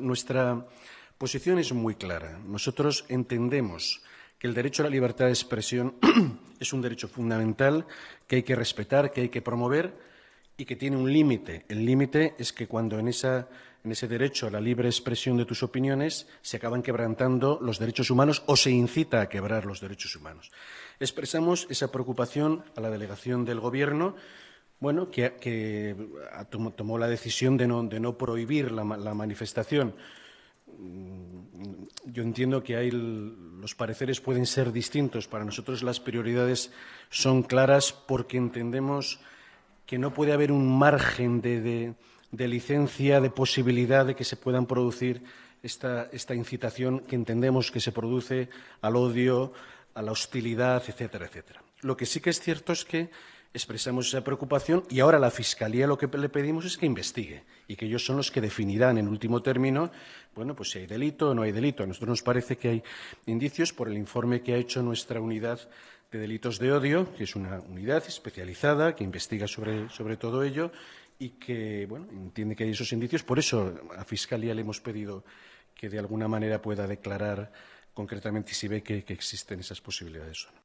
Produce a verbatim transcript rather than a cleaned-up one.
Nuestra posición es muy clara. Nosotros entendemos que el derecho a la libertad de expresión es un derecho fundamental que hay que respetar, que hay que promover y que tiene un límite. El límite es que cuando en, esa, en ese derecho a la libre expresión de tus opiniones se acaban quebrantando los derechos humanos o se incita a quebrar los derechos humanos. Expresamos esa preocupación a la delegación del Gobierno, bueno, que, que tomó la decisión de no, de no prohibir la, la manifestación. Yo entiendo que hay los pareceres pueden ser distintos. Para nosotros las prioridades son claras porque entendemos que no puede haber un margen de, de, de licencia, de posibilidad de que se puedan producir esta, esta incitación que entendemos que se produce al odio, a la hostilidad, etcétera, etcétera. Lo que sí que es cierto es que expresamos esa preocupación y ahora la Fiscalía lo que le pedimos es que investigue y que ellos son los que definirán en último término, bueno, pues si hay delito o no hay delito. A nosotros nos parece que hay indicios por el informe que ha hecho nuestra unidad de delitos de odio, que es una unidad especializada que investiga sobre, sobre todo ello y que, bueno, entiende que hay esos indicios. Por eso a Fiscalía le hemos pedido que de alguna manera pueda declarar concretamente si ve que, que existen esas posibilidades o no.